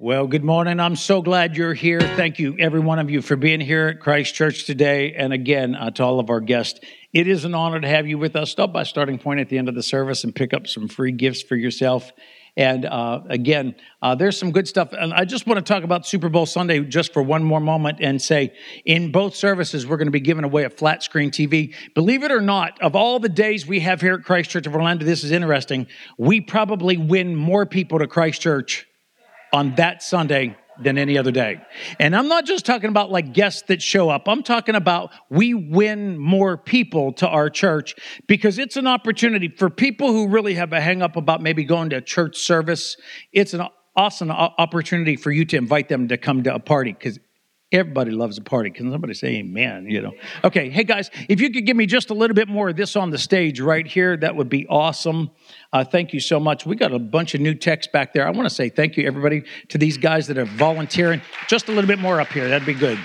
Well, good morning. I'm so glad you're here. Thank you, every one of you, for being here at Christ Church today. And again, to all of our guests, it is an honor to have you with us. Stop by Starting Point at the end of the service and pick up some free gifts for yourself. And again, there's some good stuff. And I just want to talk about Super Bowl Sunday just for one more moment and say, in both services, we're going to be giving away a flat screen TV. Believe it or not, of all the days we have here at Christ Church of Orlando, this is interesting. We probably win more people to Christ Church on that Sunday than any other day. And I'm not just talking about like guests that show up. I'm talking about we win more people to our church because it's an opportunity for people who really have a hang up about maybe going to a church service. It's an awesome opportunity for you to invite them to come to a party because everybody loves a party. Can somebody say amen? Okay. Hey guys, if you could give me just a little bit more of this on the stage right here, that would be awesome. Thank you so much. We got a bunch of new text back there. I want to say thank you, everybody, to these guys that are volunteering. Just a little bit more up here. That'd be good.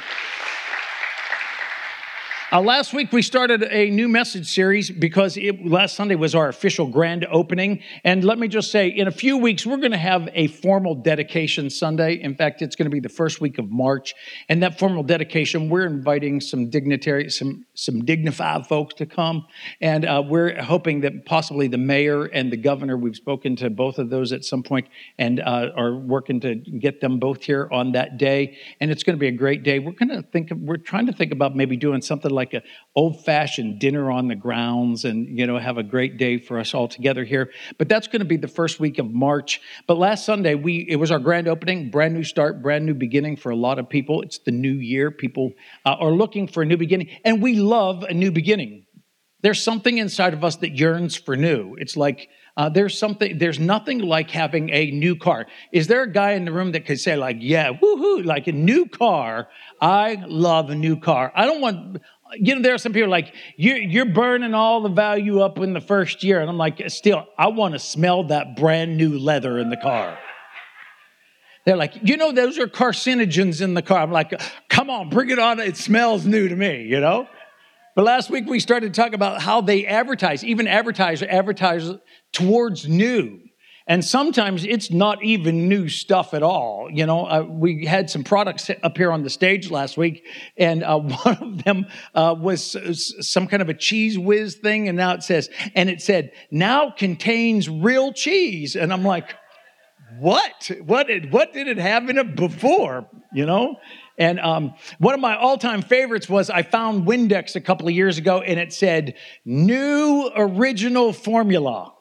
Last week, we started a new message series because last Sunday was our official grand opening. And let me just say, in a few weeks, we're going to have a formal dedication Sunday. In fact, it's going to be the first week of March. And that formal dedication, we're inviting some dignitaries, some dignified folks to come. And we're hoping that possibly the mayor and the governor, we've spoken to both of those at some point and are working to get them both here on that day. And it's going to be a great day. We're trying to think about maybe doing something like an old-fashioned dinner on the grounds and, have a great day for us all together here. But that's going to be the first week of March. But last Sunday, it was our grand opening, brand new start, brand new beginning for a lot of people. It's the new year. People are looking for a new beginning, and we love a new beginning. There's something inside of us that yearns for new. It's like there's nothing like having a new car. Is there a guy in the room that could say like, yeah, woohoo, like a new car? I love a new car. I don't want... there are some people like, you're burning all the value up in the first year. And I'm like, still, I want to smell that brand new leather in the car. They're like, those are carcinogens in the car. I'm like, come on, bring it on. It smells new to me, But last week we started talking about how they advertise, even advertise towards new. And sometimes it's not even new stuff at all. We had some products up here on the stage last week, and one of them was some kind of a cheese whiz thing. And now it said, now contains real cheese. And I'm like, what? What did it have in it before? And one of my all-time favorites was I found Windex a couple of years ago, and it said, new original formula.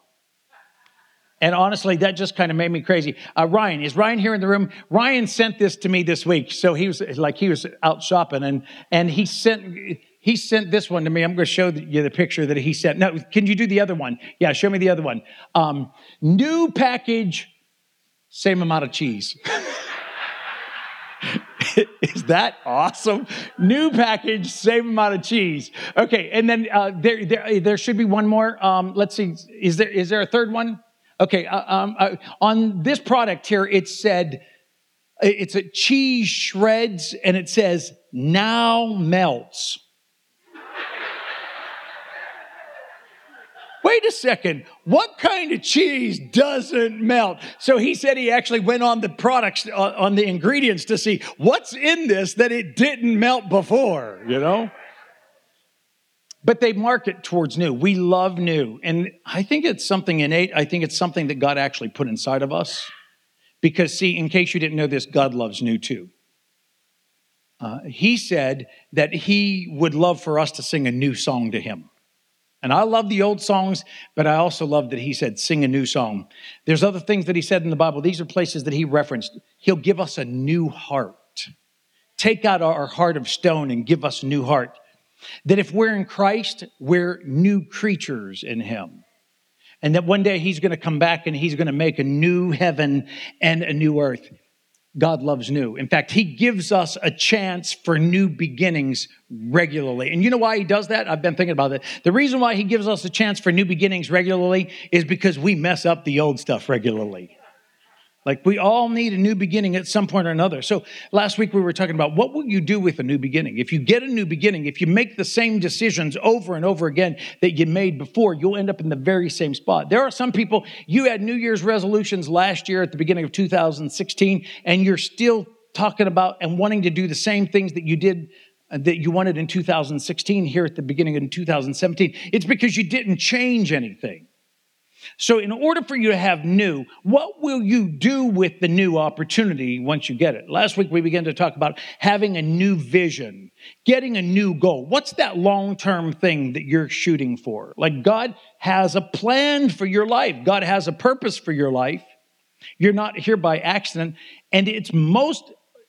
And honestly, that just kind of made me crazy. Ryan, is Ryan here in the room? Ryan sent this to me this week. So he was out shopping and he sent this one to me. I'm going to show you the picture that he sent. No, can you do the other one? Yeah, show me the other one. New package, same amount of cheese. Is that awesome? New package, same amount of cheese. Okay, and then there should be one more. Let's see. Is there a third one? Okay, on this product here, it said, it's a cheese shreds, and it says, now melts. Wait a second, what kind of cheese doesn't melt? So he said he actually went on the products, on the ingredients to see what's in this that it didn't melt before, But they market towards new. We love new. And I think it's something innate. I think it's something that God actually put inside of us. Because, see, in case you didn't know this, God loves new too. He said that he would love for us to sing a new song to him. And I love the old songs, but I also love that he said, sing a new song. There's other things that he said in the Bible. These are places that he referenced. He'll give us a new heart. Take out our heart of stone and give us a new heart. That if we're in Christ, we're new creatures in him. And that one day he's going to come back and he's going to make a new heaven and a new earth. God loves new. In fact, he gives us a chance for new beginnings regularly. And you know why he does that? I've been thinking about it. The reason why he gives us a chance for new beginnings regularly is because we mess up the old stuff regularly. Like we all need a new beginning at some point or another. So last week we were talking about what will you do with a new beginning? If you get a new beginning, if you make the same decisions over and over again that you made before, you'll end up in the very same spot. There are some people, you had New Year's resolutions last year at the beginning of 2016, and you're still talking about and wanting to do the same things that you did that you wanted in 2016 here at the beginning of 2017. It's because you didn't change anything. So in order for you to have new, what will you do with the new opportunity once you get it? Last week, we began to talk about having a new vision, getting a new goal. What's that long-term thing that you're shooting for? Like God has a plan for your life. God has a purpose for your life. You're not here by accident. And it's most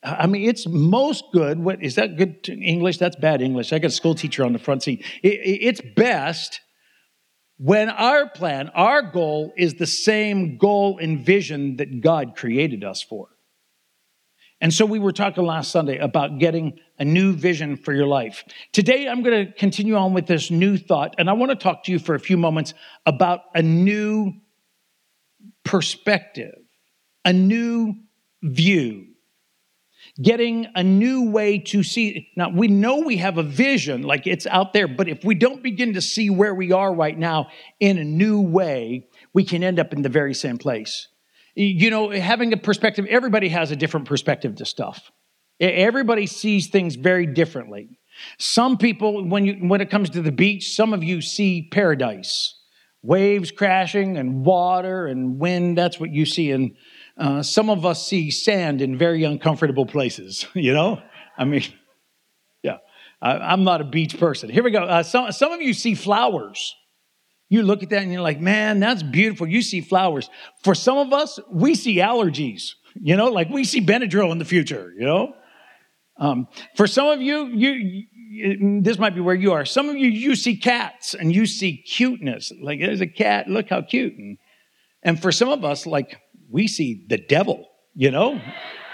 good. What is that good English? That's bad English. I got a school teacher on the front seat. It's best when our plan, our goal is the same goal and vision that God created us for. And so we were talking last Sunday about getting a new vision for your life. Today, I'm going to continue on with this new thought, and I want to talk to you for a few moments about a new perspective, a new view. Getting a new way to see. Now, we know we have a vision, like it's out there, but if we don't begin to see where we are right now in a new way, we can end up in the very same place. You know, having a perspective, everybody has a different perspective to stuff. Everybody sees things very differently. Some people, when it comes to the beach, some of you see paradise, waves crashing and water and wind. That's what you see in. Some of us see sand in very uncomfortable places, you know? I mean, yeah, I'm not a beach person. Here we go. Some of you see flowers. You look at that and you're like, man, that's beautiful. You see flowers. For some of us, we see allergies, you know, like we see Benadryl in the future, you know? For some of you, this might be where you are. Some of you see cats and you see cuteness. Like, there's a cat, look how cute. And for some of us, like, we see the devil, you know?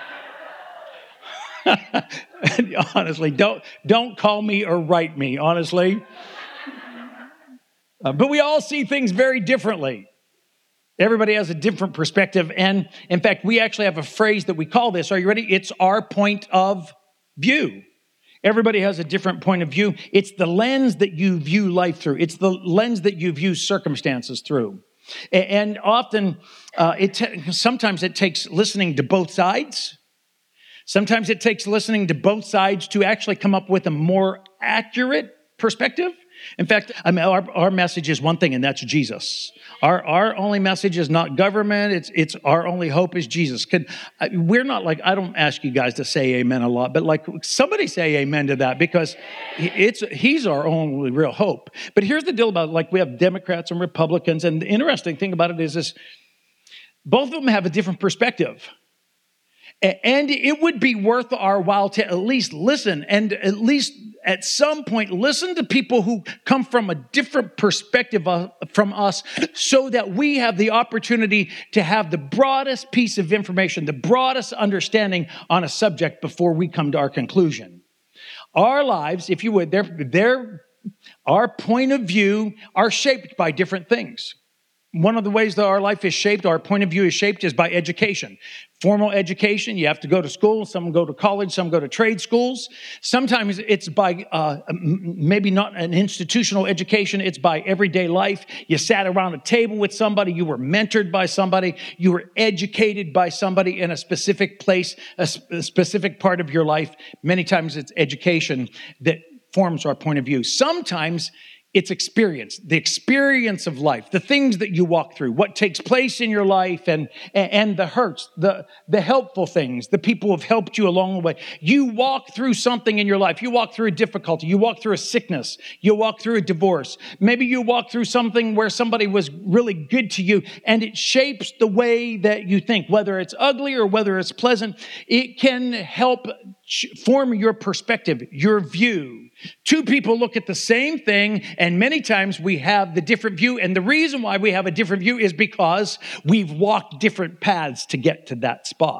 Honestly, don't call me or write me, honestly. But we all see things very differently. Everybody has a different perspective. And in fact, we actually have a phrase that we call this. Are you ready? It's our point of view. Everybody has a different point of view. It's the lens that you view life through. It's the lens that you view circumstances through. And often, sometimes it takes listening to both sides. Sometimes it takes listening to both sides to actually come up with a more accurate perspective. In fact, our message is one thing, and that's Jesus. Our only message is not government. It's our only hope is Jesus. We're not like, I don't ask you guys to say amen a lot, but like somebody say amen to that, because he's our only real hope. But here's the deal about it. Like we have Democrats and Republicans, and the interesting thing about it is this, both of them have a different perspective. And it would be worth our while to at least listen, and at least at some point listen to people who come from a different perspective from us, so that we have the opportunity to have the broadest piece of information, the broadest understanding on a subject before we come to our conclusion. Our lives, if you would, our point of view are shaped by different things. One of the ways that our life is shaped, our point of view is shaped, is by education. Formal education, you have to go to school. Some go to college, some go to trade schools. Sometimes it's by maybe not an institutional education, it's by everyday life. You sat around a table with somebody, you were mentored by somebody, you were educated by somebody in a specific place, a specific part of your life. Many times it's education that forms our point of view. Sometimes it's experience, the experience of life, the things that you walk through, what takes place in your life, and the hurts, the helpful things, the people who have helped you along the way. You walk through something in your life. You walk through a difficulty. You walk through a sickness. You walk through a divorce. Maybe you walk through something where somebody was really good to you, and it shapes the way that you think, whether it's ugly or whether it's pleasant. It can help form your perspective, your view. Two people look at the same thing, and many times we have the different view. And the reason why we have a different view is because we've walked different paths to get to that spot.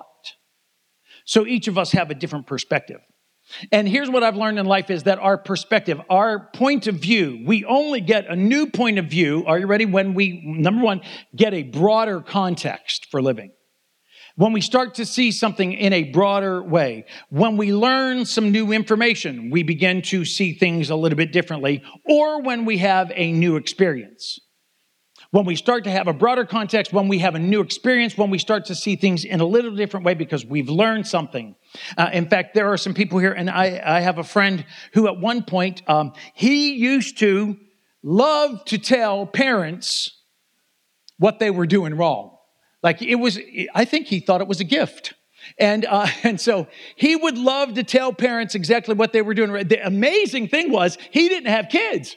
So each of us have a different perspective. And here's what I've learned in life is that our perspective, our point of view, we only get a new point of view, are you ready, when we, number one, get a broader context for living. when we start to see something in a broader way, when we learn some new information, we begin to see things a little bit differently, or when we have a new experience. When we start to have a broader context, when we have a new experience, when we start to see things in a little different way because we've learned something. In fact, there are some people here, and I have a friend who at one point, he used to love to tell parents what they were doing wrong. Like I think he thought it was a gift. And so he would love to tell parents exactly what they were doing right. The amazing thing was he didn't have kids.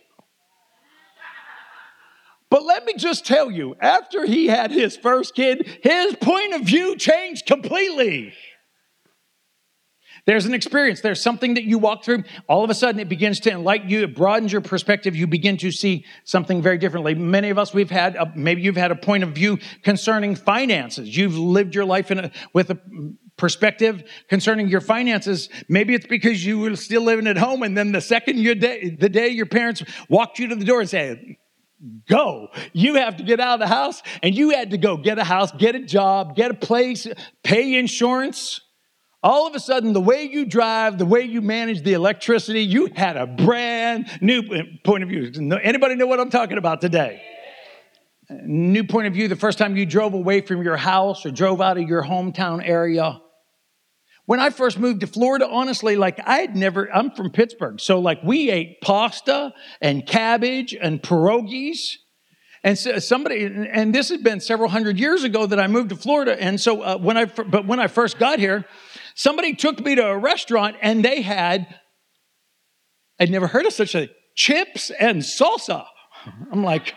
But let me just tell you, after he had his first kid, his point of view changed completely. There's an experience. There's something that you walk through. All of a sudden, it begins to enlighten you. It broadens your perspective. You begin to see something very differently. Many of us, maybe you've had a point of view concerning finances. You've lived your life with a perspective concerning your finances. Maybe it's because you were still living at home, and then the day your parents walked you to the door and said, go. You have to get out of the house, and you had to go get a house, get a job, get a place, pay insurance. All of a sudden, the way you drive, the way you manage the electricity, you had a brand new point of view. Anybody know what I'm talking about today? New point of view the first time you drove away from your house or drove out of your hometown area. When I first moved to Florida, honestly, I'm from Pittsburgh. So we ate pasta and cabbage and pierogies. And so and this has been several hundred years ago that I moved to Florida. And so when I first got here, somebody took me to a restaurant and I'd never heard of such a chips and salsa. I'm like,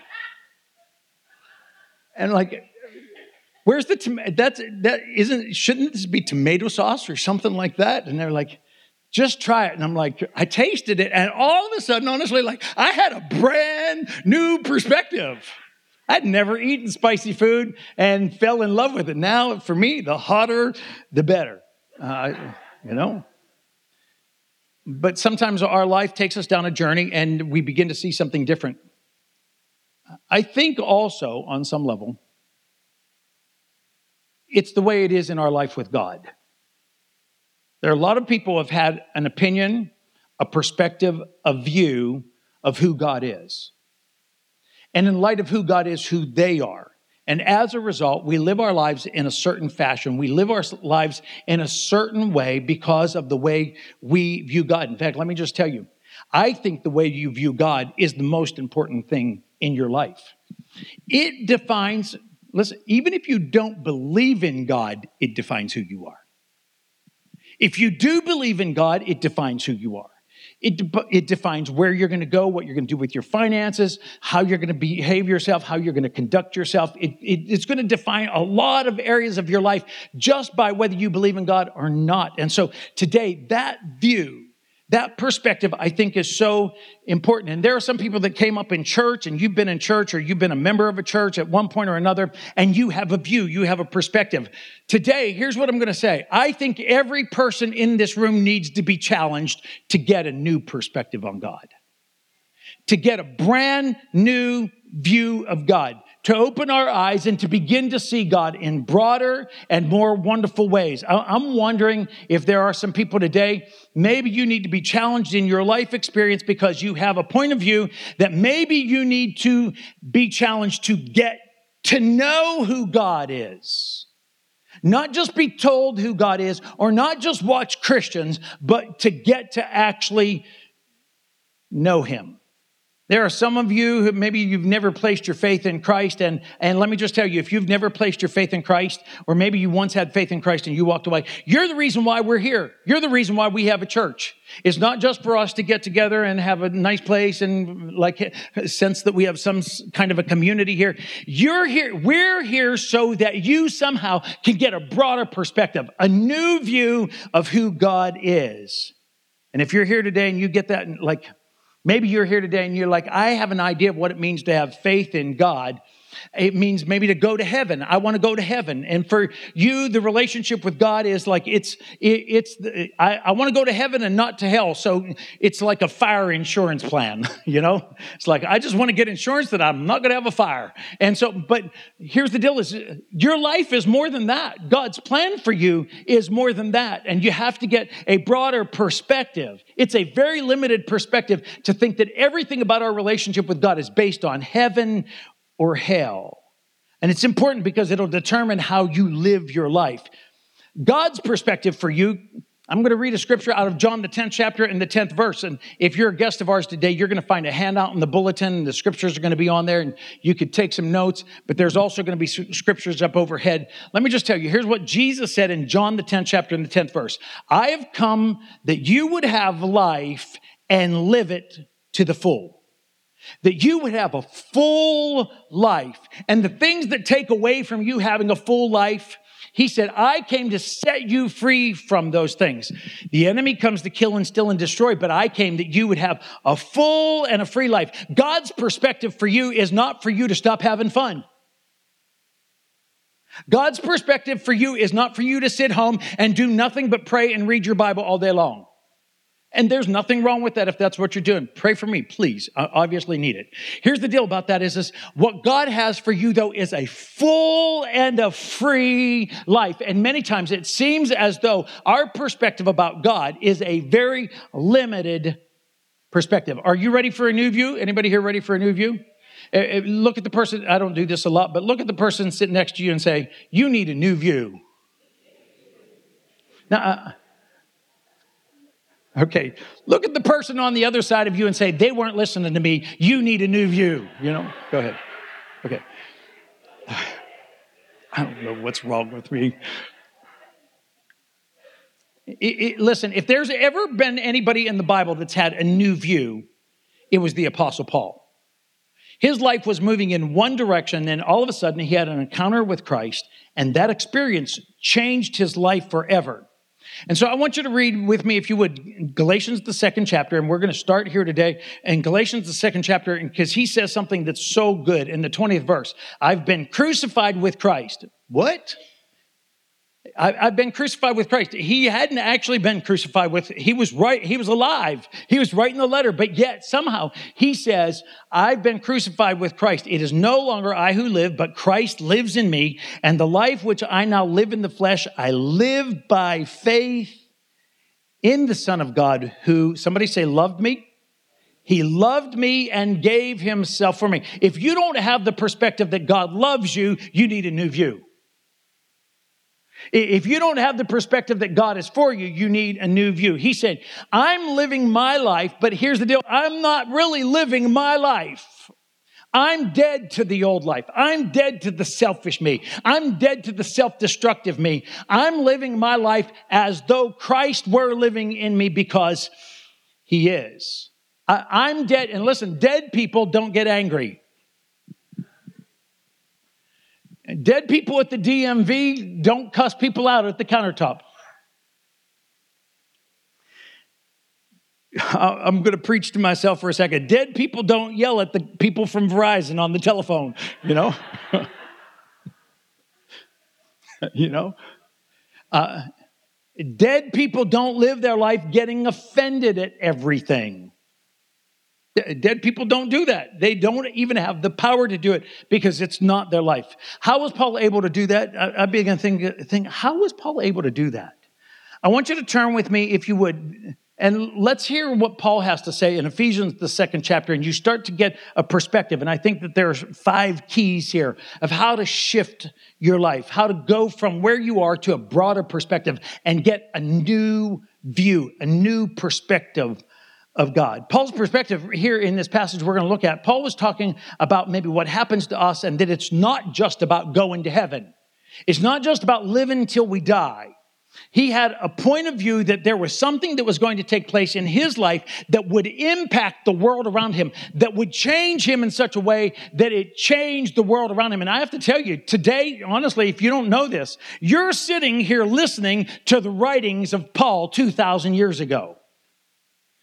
where's the shouldn't this be tomato sauce or something like that? And they're like, just try it. And I'm like, I tasted it. And all of a sudden, honestly, I had a brand new perspective. I'd never eaten spicy food and fell in love with it. Now, for me, the hotter, the better, But sometimes our life takes us down a journey and we begin to see something different. I think also, on some level, it's the way it is in our life with God. There are a lot of people who have had an opinion, a perspective, a view of who God is. And in light of who God is, who they are. And as a result, we live our lives in a certain fashion. We live our lives in a certain way because of the way we view God. In fact, let me just tell you, I think the way you view God is the most important thing in your life. It defines. Listen, even if you don't believe in God, it defines who you are. If you do believe in God, it defines who you are. It defines where you're going to go, what you're going to do with your finances, how you're going to behave yourself, how you're going to conduct yourself. It's going to define a lot of areas of your life just by whether you believe in God or not. And so today, that view, that perspective, I think, is so important. And there are some people that came up in church, and you've been in church or you've been a member of a church at one point or another, and you have a view, you have a perspective. Today, here's what I'm going to say. I think every person in this room needs to be challenged to get a new perspective on God, to get a brand new view of God, to open our eyes and to begin to see God in broader and more wonderful ways. I'm wondering if there are some people today, maybe you need to be challenged in your life experience because you have a point of view that maybe you need to be challenged to get to know who God is. Not just be told who God is, or not just watch Christians, but to get to actually know Him. There are some of you who maybe you've never placed your faith in Christ. And let me just tell you, if you've never placed your faith in Christ, or maybe you once had faith in Christ and you walked away, you're the reason why we're here. You're the reason why we have a church. It's not just for us to get together and have a nice place and sense that we have some kind of a community here. You're here. We're here so that you somehow can get a broader perspective, a new view of who God is. And if you're here today and you get that, maybe you're here today and you're like, I have an idea of what it means to have faith in God, It means maybe to go to heaven. I want to go to heaven. And for you, the relationship with God is like, I want to go to heaven and not to hell. So it's like a fire insurance plan, you know? It's like, I just want to get insurance that I'm not going to have a fire. And so, but here's the deal is your life is more than that. God's plan for you is more than that. And you have to get a broader perspective. It's a very limited perspective to think that everything about our relationship with God is based on heaven or hell. And it's important because it'll determine how you live your life. God's perspective for you, I'm going to read a scripture out of John, the 10th chapter and the 10th verse. And if you're a guest of ours today, you're going to find a handout in the bulletin. And the scriptures are going to be on there and you could take some notes, but there's also going to be scriptures up overhead. Let me just tell you, here's what Jesus said in John, the 10th chapter and the 10th verse. I have come that you would have life and live it to the full. That you would have a full life. And the things that take away from you having a full life, he said, I came to set you free from those things. The enemy comes to kill and steal and destroy, but I came that you would have a full and a free life. God's perspective for you is not for you to stop having fun. God's perspective for you is not for you to sit home and do nothing but pray and read your Bible all day long. And there's nothing wrong with that if that's what you're doing. Pray for me, please. I obviously need it. Here's the deal about that is what God has for you, though, is a full and a free life. And many times it seems as though our perspective about God is a very limited perspective. Are you ready for a new view? Anybody here ready for a new view? Look at the person. I don't do this a lot, but look at the person sitting next to you and say, you need a new view. Now, okay, look at the person on the other side of you and say, they weren't listening to me. You need a new view. You know, go ahead. Okay. I don't know what's wrong with me. Listen, if there's ever been anybody in the Bible that's had a new view, it was the Apostle Paul. His life was moving in one direction, and all of a sudden he had an encounter with Christ, and that experience changed his life forever. And so I want you to read with me, if you would, Galatians, the 2nd chapter, and we're going to start here today in Galatians, the 2nd chapter, because he says something that's so good in the 20th verse. I've been crucified with Christ. What? I've been crucified with Christ. He hadn't actually been crucified with, he was right, he was alive. He was writing the letter, but yet somehow he says, I've been crucified with Christ. It is no longer I who live, but Christ lives in me. And the life which I now live in the flesh, I live by faith in the Son of God who, somebody say, loved me. He loved me and gave himself for me. If you don't have the perspective that God loves you, you need a new view. If you don't have the perspective that God is for you, you need a new view. He said, I'm living my life, but here's the deal. I'm not really living my life. I'm dead to the old life. I'm dead to the selfish me. I'm dead to the self-destructive me. I'm living my life as though Christ were living in me because he is. I'm dead. And listen, dead people don't get angry. Dead people at the DMV don't cuss people out at the countertop. I'm going to preach to myself for a second. Dead people don't yell at the people from Verizon on the telephone, you know? You know? Dead people don't live their life getting offended at everything. Dead people don't do that. They don't even have the power to do it because it's not their life. How was Paul able to do that? I began to think, how was Paul able to do that? I want you to turn with me, if you would, and let's hear what Paul has to say in Ephesians, the 2nd chapter, and you start to get a perspective. And I think that there's 5 keys here of how to shift your life, how to go from where you are to a broader perspective and get a new view, a new perspective of God. Paul's perspective here in this passage we're going to look at, Paul was talking about maybe what happens to us and that it's not just about going to heaven. It's not just about living till we die. He had a point of view that there was something that was going to take place in his life that would impact the world around him, that would change him in such a way that it changed the world around him. And I have to tell you, today, honestly, if you don't know this, you're sitting here listening to the writings of Paul 2,000 years ago.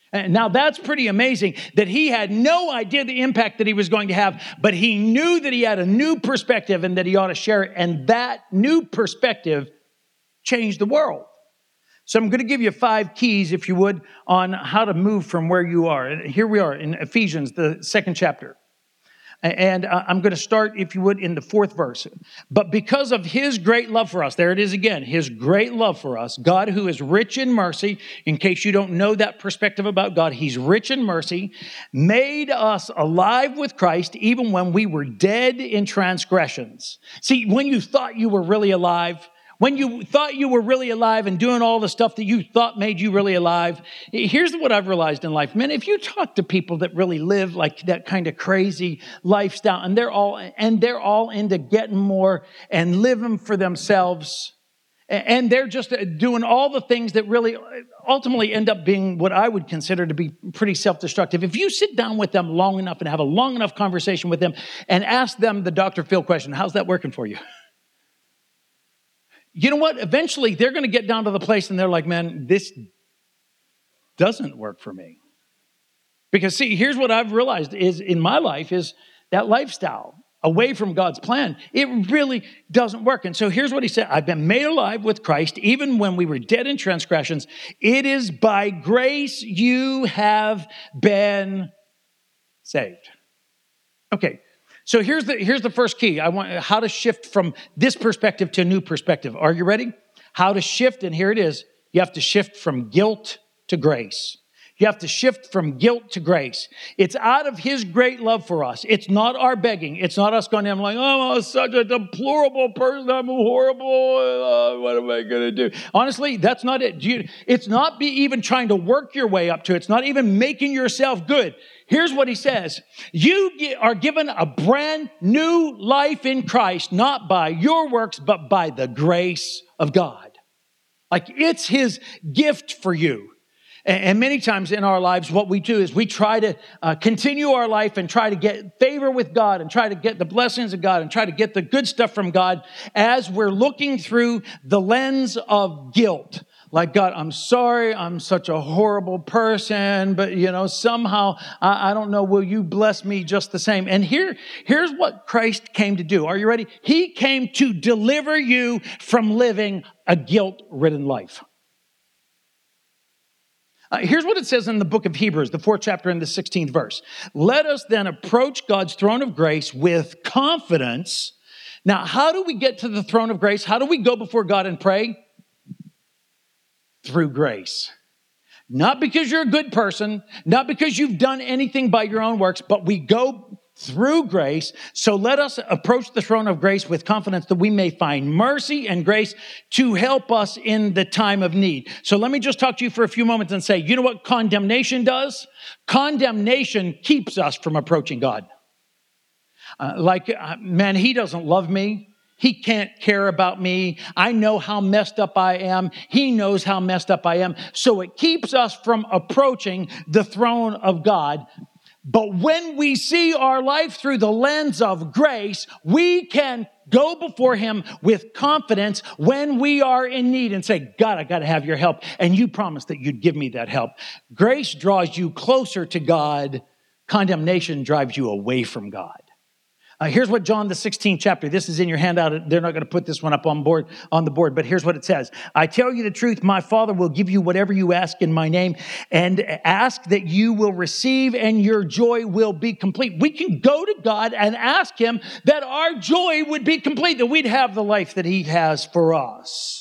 And now that's pretty amazing that he had no idea the impact that he was going to have, but he knew that he had a new perspective and that he ought to share it. And that new perspective changed the world. So I'm going to give you 5 keys, if you would, on how to move from where you are. And here we are in Ephesians, the 2nd chapter. And I'm going to start, if you would, in the 4th verse. But because of his great love for us, there it is again, his great love for us, God who is rich in mercy, in case you don't know that perspective about God, he's rich in mercy, made us alive with Christ even when we were dead in transgressions. See, when you thought you were really alive, when you thought you were really alive and doing all the stuff that you thought made you really alive, here's what I've realized in life. Man, if you talk to people that really live like that kind of crazy lifestyle, and they're all into getting more and living for themselves, and they're just doing all the things that really ultimately end up being what I would consider to be pretty self-destructive. If you sit down with them long enough and have a long enough conversation with them and ask them the Dr. Phil question, how's that working for you? You know what? Eventually, they're going to get down to the place and they're like, man, this doesn't work for me. Because see, here's what I've realized is in my life is that lifestyle away from God's plan, it really doesn't work. And so here's what he said. I've been made alive with Christ even when we were dead in transgressions. It is by grace you have been saved. Okay. So here's the first key. I want how to shift from this perspective to a new perspective. Are you ready? How to shift, and here it is. You have to shift from guilt to grace. You have to shift from guilt to grace. It's out of his great love for us. It's not our begging. It's not us going to him like, oh, I'm such a deplorable person. I'm horrible. What am I going to do? Honestly, that's not it. It's not even trying to work your way up to it. It's not even making yourself good. Here's what he says. You are given a brand new life in Christ, not by your works, but by the grace of God. Like it's his gift for you. And many times in our lives, what we do is we try to continue our life and try to get favor with God and try to get the blessings of God and try to get the good stuff from God as we're looking through the lens of guilt. Like, God, I'm sorry, I'm such a horrible person, but, somehow, I don't know, will you bless me just the same? And here's what Christ came to do. Are you ready? He came to deliver you from living a guilt-ridden life. Here's what it says in the book of Hebrews, the 4th chapter and the 16th verse. Let us then approach God's throne of grace with confidence. Now, how do we get to the throne of grace? How do we go before God and pray? Through grace. Not because you're a good person, not because you've done anything by your own works, but we go through grace. So let us approach the throne of grace with confidence that we may find mercy and grace to help us in the time of need. So let me just talk to you for a few moments and say, you know what condemnation does? Condemnation keeps us from approaching God. Man, he doesn't love me. He can't care about me. I know how messed up I am. He knows how messed up I am. So it keeps us from approaching the throne of God. But when we see our life through the lens of grace, we can go before him with confidence when we are in need and say, God, I got to have your help. And you promised that you'd give me that help. Grace draws you closer to God. Condemnation drives you away from God. Here's what John, the 16th chapter, this is in your handout. They're not going to put this one up on the board, but here's what it says. I tell you the truth, my Father will give you whatever you ask in my name, and ask that you will receive and your joy will be complete. We can go to God and ask him that our joy would be complete, that we'd have the life that he has for us.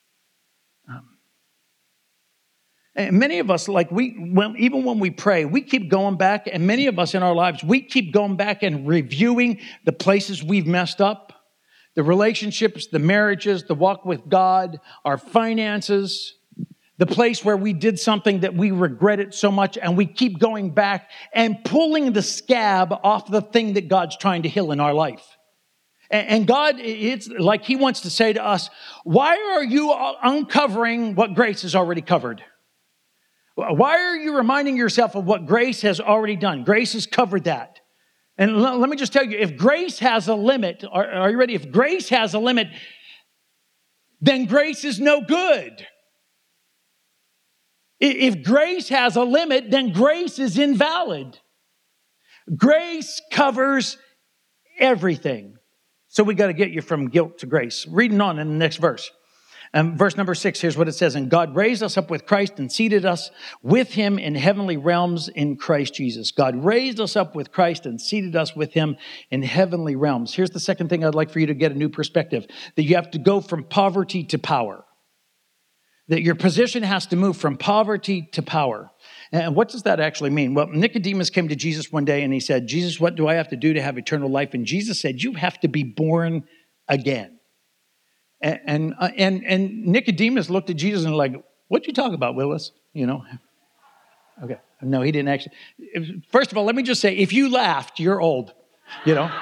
And many of us, even when we pray, we keep going back, and many of us in our lives, we keep going back and reviewing the places we've messed up, the relationships, the marriages, the walk with God, our finances, the place where we did something that we regretted so much, and we keep going back and pulling the scab off the thing that God's trying to heal in our life. And God, it's like he wants to say to us, why are you uncovering what grace has already covered? Why are you reminding yourself of what grace has already done? Grace has covered that. And let me just tell you, if grace has a limit, are you ready? If grace has a limit, then grace is no good. If grace has a limit, then grace is invalid. Grace covers everything. So we got to get you from guilt to grace. Reading on in the next verse. Verse number 6, here's what it says. And God raised us up with Christ and seated us with him in heavenly realms in Christ Jesus. God raised us up with Christ and seated us with him in heavenly realms. Here's the second thing I'd like for you to get a new perspective. That you have to go from poverty to power. That your position has to move from poverty to power. And what does that actually mean? Well, Nicodemus came to Jesus one day and he said, Jesus, what do I have to do to have eternal life? And Jesus said, you have to be born again. And Nicodemus looked at Jesus and like, what you talk about, Willis? You know? Okay. No, he didn't actually. First of all, let me just say, if you laughed, you're old, you know?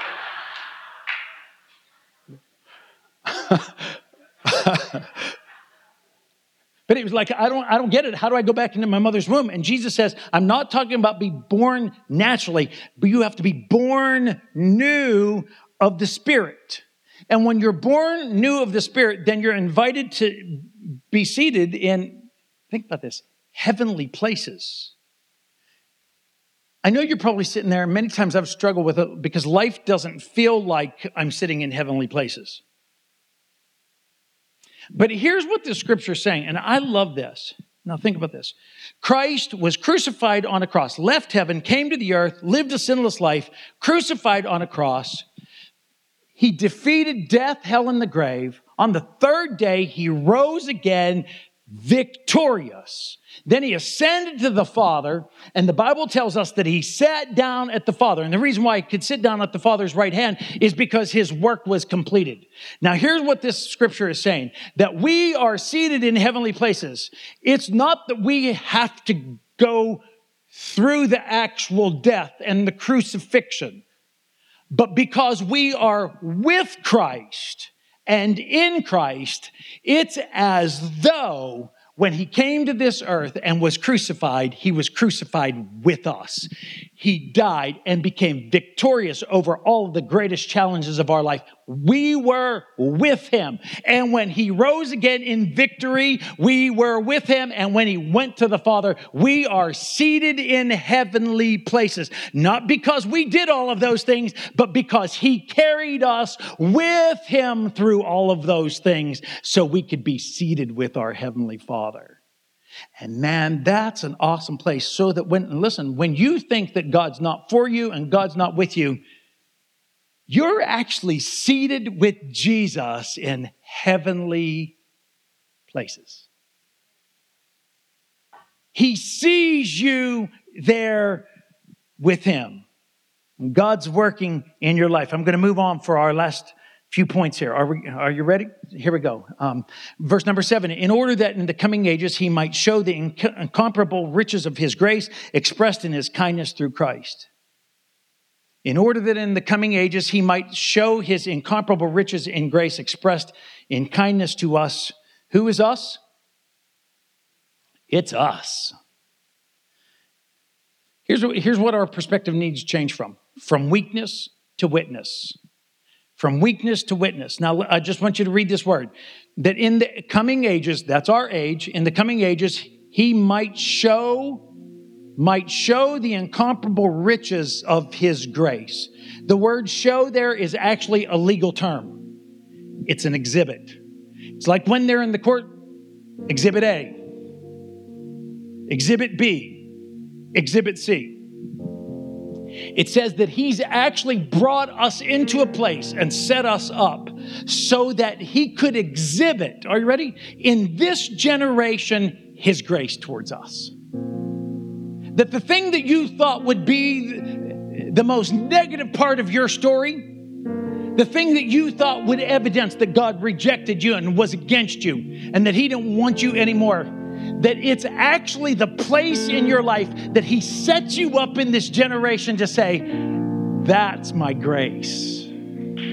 But it was like, I don't get it. How do I go back into my mother's womb? And Jesus says, I'm not talking about be born naturally, but you have to be born new of the Spirit. And when you're born new of the Spirit, then you're invited to be seated in, think about this, heavenly places. I know you're probably sitting there, and many times I've struggled with it because life doesn't feel like I'm sitting in heavenly places. But here's what the scripture is saying, and I love this. Now think about this. Christ was crucified on a cross, left heaven, came to the earth, lived a sinless life, crucified on a cross. He defeated death, hell, and the grave. On the third day, he rose again, victorious. Then he ascended to the Father, and the Bible tells us that he sat down at the Father. And the reason why he could sit down at the Father's right hand is because his work was completed. Now, here's what this scripture is saying, that we are seated in heavenly places. It's not that we have to go through the actual death and the crucifixion, but because we are with Christ and in Christ, it's as though when he came to this earth and was crucified, he was crucified with us. He died and became victorious over all of the greatest challenges of our life. We were with him. And when he rose again in victory, we were with him. And when he went to the Father, we are seated in heavenly places. Not because we did all of those things, but because he carried us with him through all of those things so we could be seated with our heavenly Father. And man, that's an awesome place. So that when you think that God's not for you and God's not with you, you're actually seated with Jesus in heavenly places. He sees you there with him. God's working in your life. I'm going to move on for our last few points here. Are you ready? Here we go. Verse number 7. In order that in the coming ages he might show the incomparable riches of his grace expressed in his kindness through Christ. In order that in the coming ages he might show his incomparable riches in grace expressed in kindness to us. Who is us? It's us. Here's what our perspective needs to change from weakness to witness. From weakness to witness. Now, I just want you to read this word. That in the coming ages, that's our age, in the coming ages, he might show the incomparable riches of his grace. The word show there is actually a legal term. It's an exhibit. It's like when they're in the court, Exhibit A, Exhibit B, Exhibit C. It says that he's actually brought us into a place and set us up so that he could exhibit, are you ready? In this generation, his grace towards us. That the thing that you thought would be the most negative part of your story, the thing that you thought would evidence that God rejected you and was against you and that he didn't want you anymore, that it's actually the place in your life that he sets you up in this generation to say, that's my grace.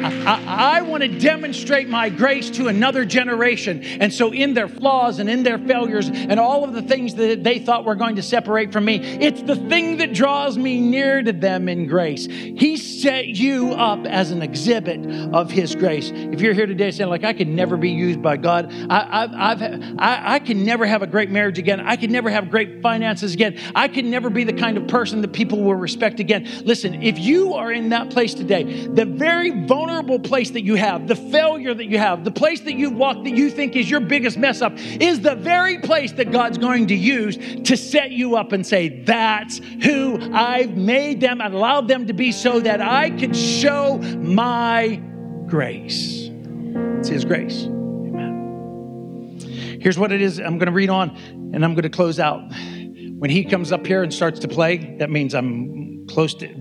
I want to demonstrate my grace to another generation. And so in their flaws and in their failures and all of the things that they thought were going to separate from me, it's the thing that draws me near to them in grace. He set you up as an exhibit of His grace. If you're here today saying, like, I could never be used by God. I can never have a great marriage again. I could never have great finances again. I could never be the kind of person that people will respect again. Listen, if you are in that place today, the very vulnerable place that you have, the failure that you have, the place that you walk that you think is your biggest mess up, is the very place that God's going to use to set you up and say, that's who I've made them and allowed them to be so that I could show my grace. It's His grace. Amen. Here's what it is. I'm going to read on and I'm going to close out. When He comes up here and starts to play, that means I'm close to...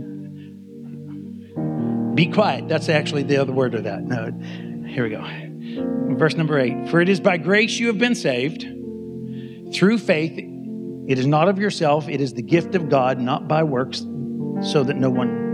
Be quiet. That's actually the other word of that. No, here we go. Verse number 8. For it is by grace you have been saved, through faith. It is not of yourself. It is the gift of God, not by works, so that no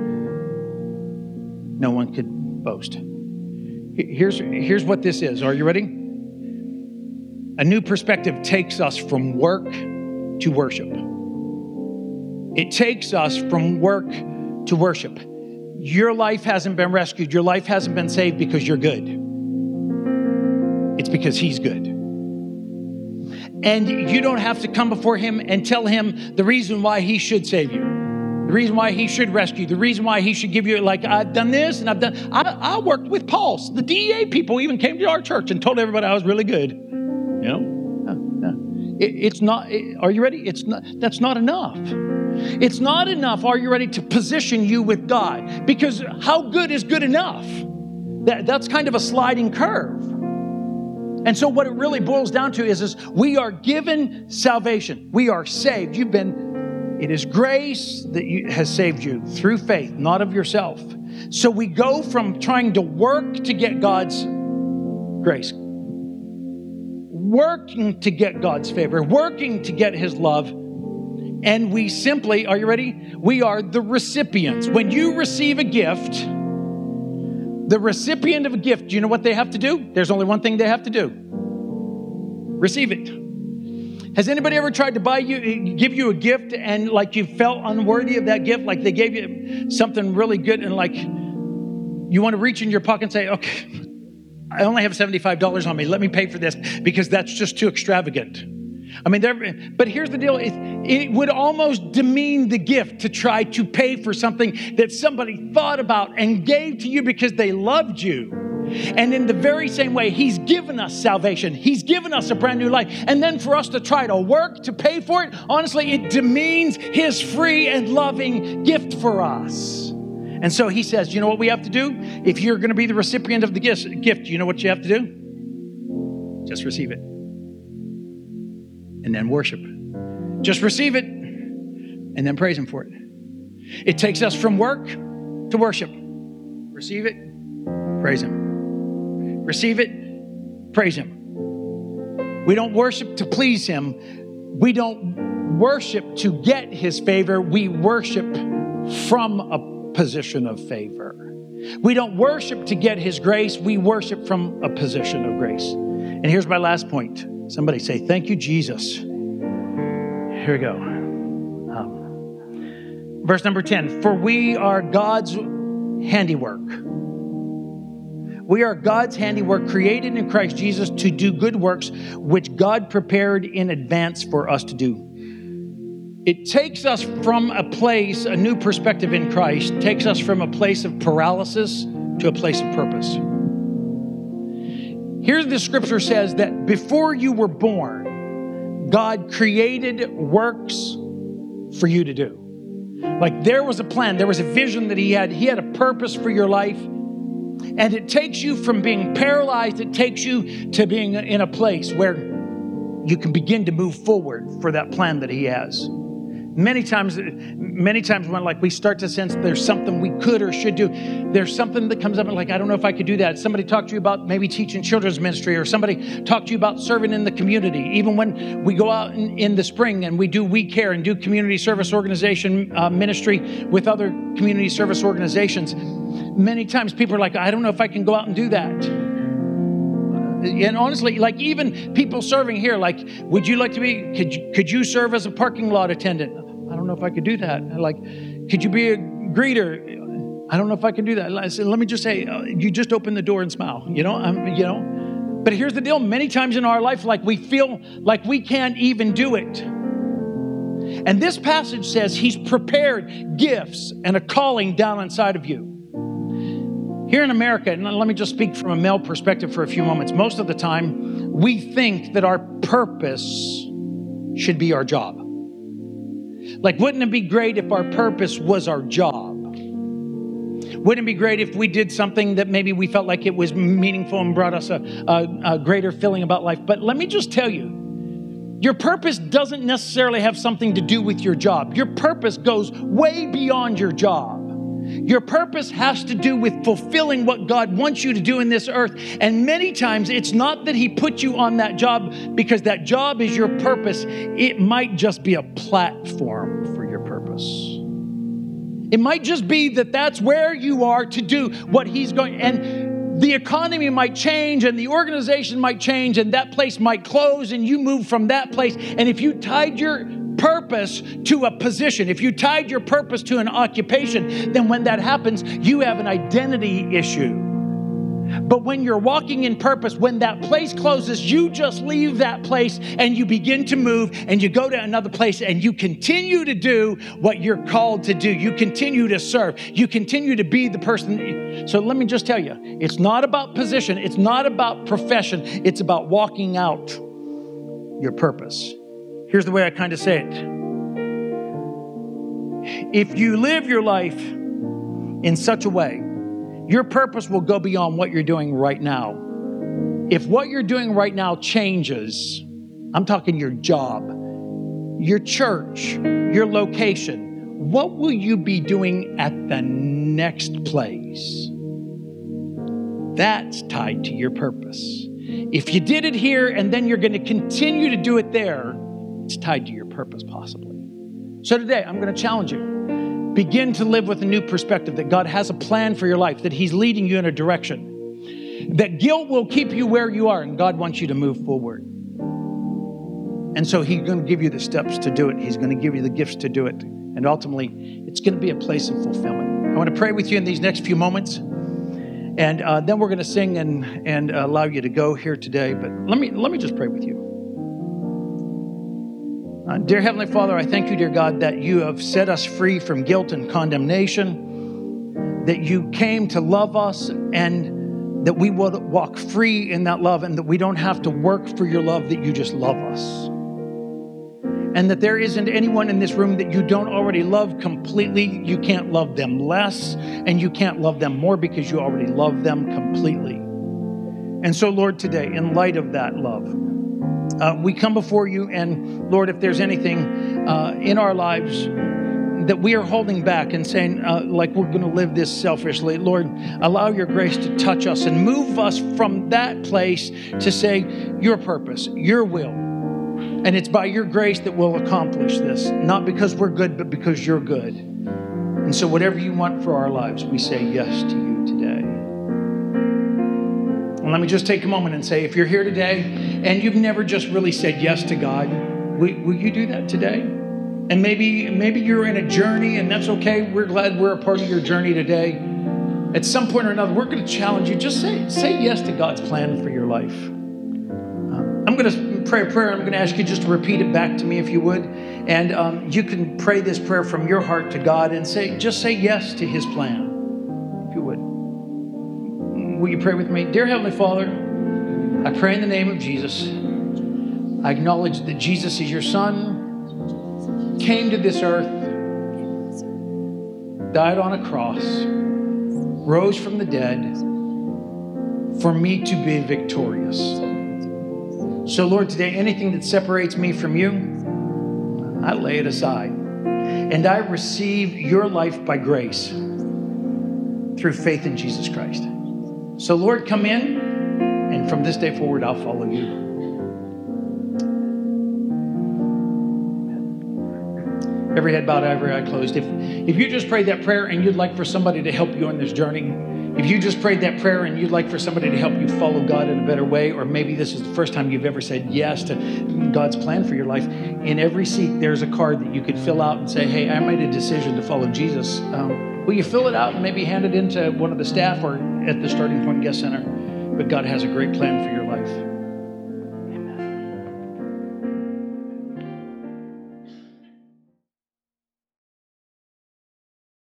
one could boast. Here's what this is. Are you ready? A new perspective takes us from work to worship. It takes us from work to worship. Your life hasn't been rescued. Your life hasn't been saved because you're good. It's because He's good. And you don't have to come before Him and tell Him the reason why He should save you, the reason why He should rescue, the reason why He should give you, like, I've done this and I've done. I worked with Paul. The DEA people even came to our church and told everybody I was really good. You know? It's not, are you ready? That's not enough. It's not enough, are you ready, to position you with God? Because how good is good enough? That's kind of a sliding curve. And so what it really boils down to is we are given salvation. We are saved. It is grace that has saved you through faith, not of yourself. So we go from trying to work to get God's grace, working to get God's favor, working to get His love. And we simply, are you ready? We are the recipients. When you receive a gift, the recipient of a gift, do you know what they have to do? There's only one thing they have to do. Receive it. Has anybody ever tried to give you a gift and like you felt unworthy of that gift? Like they gave you something really good and like you want to reach in your pocket and say, okay, I only have $75 on me. Let me pay for this because that's just too extravagant. I mean, but here's the deal. It would almost demean the gift to try to pay for something that somebody thought about and gave to you because they loved you. And in the very same way, He's given us salvation. He's given us a brand new life. And then for us to try to work to pay for it, honestly, it demeans His free and loving gift for us. And so He says, you know what we have to do? If you're going to be the recipient of the gift, you know what you have to do? Just receive it. And then worship. Just receive it and then praise Him for it. It takes us from work to worship. Receive it, praise Him. Receive it, praise Him. We don't worship to please Him. We don't worship to get His favor. We worship from a position of favor. We don't worship to get His grace. We worship from a position of grace. And here's my last point. Somebody say, thank you, Jesus. Here we go. Verse number 10. For we are God's handiwork. We are God's handiwork created in Christ Jesus to do good works, which God prepared in advance for us to do. It takes us from a place, a new perspective in Christ, takes us from a place of paralysis to a place of purpose. Here the scripture says that before you were born, God created works for you to do. Like there was a plan, there was a vision that He had. He had a purpose for your life. And it takes you from being paralyzed, it takes you to being in a place where you can begin to move forward for that plan that He has. Many times when like we start to sense there's something we could or should do, there's something that comes up and like, I don't know if I could do that. Somebody talked to you about maybe teaching children's ministry, or somebody talked to you about serving in the community. Even when we go out in the spring and we do We Care and do community service organization ministry with other community service organizations, Many times people are like, I don't know if I can go out and do that. And honestly, like even people serving here, like, would you like to be, could you serve as a parking lot attendant? I don't know if I could do that. Like, could you be a greeter? I don't know if I can do that. I said, let me just say, you just open the door and smile, But here's the deal. Many times in our life, like we feel like we can't even do it. And this passage says he's prepared gifts and a calling down inside of you. Here in America, and let me just speak from a male perspective for a few moments. Most of the time, we think that our purpose should be our job. Like, wouldn't it be great if our purpose was our job? Wouldn't it be great if we did something that maybe we felt like it was meaningful and brought us a greater feeling about life? But let me just tell you, your purpose doesn't necessarily have something to do with your job. Your purpose goes way beyond your job. Your purpose has to do with fulfilling what God wants you to do in this earth. And many times it's not that he put you on that job because that job is your purpose. It might just be a platform for your purpose. It might just be that that's where you are to do what he's going. And the economy might change and the organization might change and that place might close and you move from that place. And if you tied your purpose to a position, if you tied your purpose to an occupation, then when that happens, you have an identity issue. But when you're walking in purpose, when that place closes, you just leave that place and you begin to move and you go to another place and you continue to do what you're called to do. You continue to serve. You continue to be the person. So let me just tell you, it's not about position. It's not about profession. It's about walking out your purpose. Here's the way I kind of say it. If you live your life in such a way, your purpose will go beyond what you're doing right now. If what you're doing right now changes, I'm talking your job, your church, your location, what will you be doing at the next place? That's tied to your purpose. If you did it here and then you're going to continue to do it there, it's tied to your purpose possibly. So today, I'm going to challenge you. Begin to live with a new perspective that God has a plan for your life, that he's leading you in a direction, that guilt will keep you where you are, and God wants you to move forward. And so he's going to give you the steps to do it. He's going to give you the gifts to do it. And ultimately, it's going to be a place of fulfillment. I want to pray with you in these next few moments. And then we're going to sing and allow you to go here today. But let me just pray with you. Dear Heavenly Father, I thank you, dear God, that you have set us free from guilt and condemnation, that you came to love us and that we will walk free in that love and that we don't have to work for your love, that you just love us. And that there isn't anyone in this room that you don't already love completely. You can't love them less and you can't love them more because you already love them completely. And so, Lord, today, in light of that love, we come before you, and Lord, if there's anything in our lives that we are holding back and saying, like we're going to live this selfishly, Lord, allow your grace to touch us and move us from that place to say your purpose, your will. And it's by your grace that we'll accomplish this, not because we're good, but because you're good. And so whatever you want for our lives, we say yes to you today. And let me just take a moment and say, if you're here today and you've never just really said yes to God, will you do that today? And maybe you're in a journey, and that's okay. We're glad we're a part of your journey today. At some point or another, we're going to challenge you. Just say yes to God's plan for your life. I'm going to pray a prayer. I'm going to ask you just to repeat it back to me if you would. And you can pray this prayer from your heart to God and just say yes to his plan, if you would. Will you pray with me? Dear Heavenly Father, I pray in the name of Jesus. I acknowledge that Jesus is your Son, came to this earth, died on a cross, rose from the dead for me to be victorious. So Lord, today, anything that separates me from you, I lay it aside. And I receive your life by grace through faith in Jesus Christ. So Lord, come in, and from this day forward, I'll follow you. Every head bowed, every eye closed. If you just prayed that prayer and you'd like for somebody to help you on this journey, if you just prayed that prayer and you'd like for somebody to help you follow God in a better way, or maybe this is the first time you've ever said yes to God's plan for your life, in every seat there's a card that you could fill out and say, hey, I made a decision to follow Jesus. Will you fill it out and maybe hand it in to one of the staff or at the Starting Point Guest Center? But God has a great plan for your life.